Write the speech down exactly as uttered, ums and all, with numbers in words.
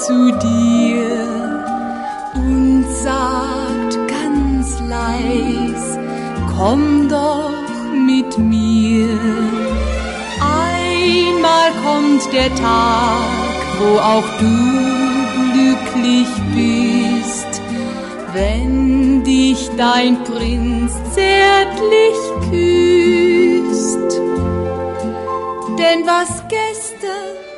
zu dir und sagt ganz leis, komm doch mit mir. Einmal kommt der Tag, wo auch du glücklich bist, wenn dich dein Prinz zärtlich küsst. Denn was gestern